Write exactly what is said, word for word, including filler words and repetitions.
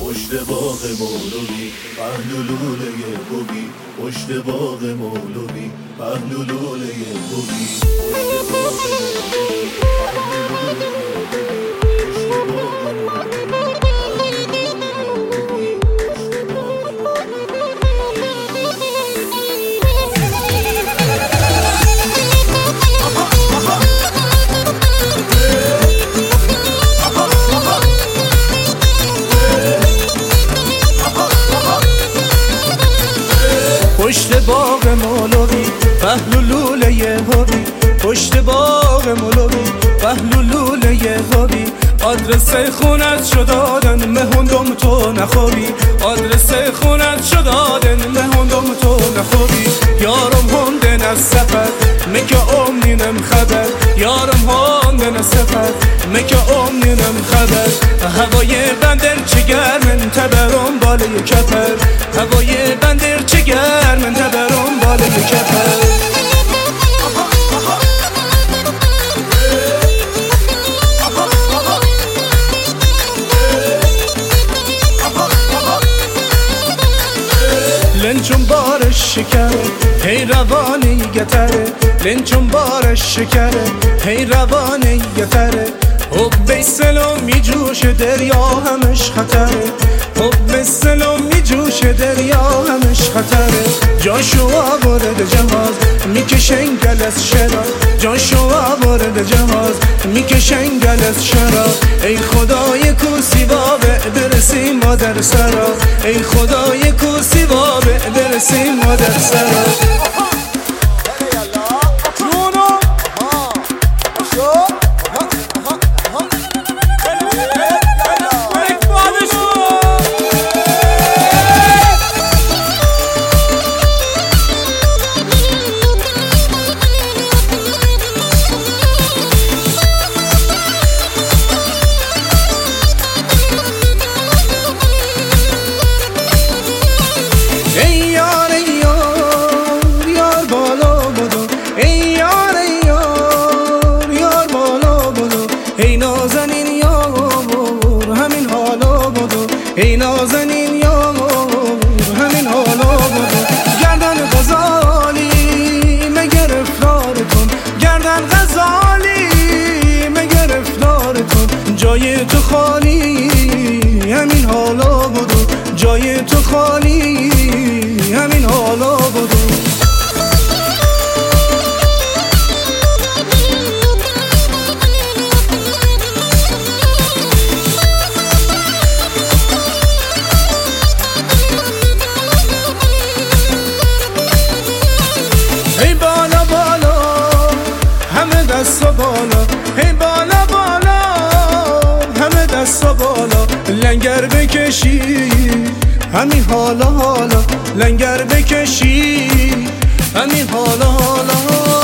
پشت باغ مولوی پهلو لوله خوبی، پشت باغ مولوی پهلو لوله خوبی، پشت باغ مولوی پهلو لوله پشت باغ مولوی پهلو لوله خوبی، پشت باغ مولوی پهلو لوله خوبی. آدرس خونت شو دادن مهندم تو نخوابی، آدرس خونت شو دادن مهندم تو نخوابی. یارم هندن از سفر مکه امنینم خبر، یارم هندن از سفر مکه امنینم خبر. هوای بندر چه گرمن تبرم بالای کپر، هوای بندر چه گرمن تبرم بالای کپر. لنچون بارش شکره هی روانی گتره، لنچون بارش شکره هی روانی گتره. حب سلام می جوش دریا همش خطره، حب سلام می جوش دریا همش خطره. جاشو وارد جهاز میکشن گل از شرا، جاشو وارد جهاز میکشن گل از شرا. ای خدای کوسی بابه برسی مادر سرا، ای خدای کوسی بابه برسی مادر سرا. ای نازنین یار همین حالا بدو، ای نازنین یار همین حالا بدو. گردن غزالی مگر افرارتون، گردن غزالی مگر افرارتون. جای تو خالی همین حالا بدو، جای تو خالی همین حالا بدو. هی بالا بالا همه دست و بالا، هی بالا بالا همه دست و بالا. لنگر بکشی همین حالا حالا، لنگر بکشی همین حالا حالا.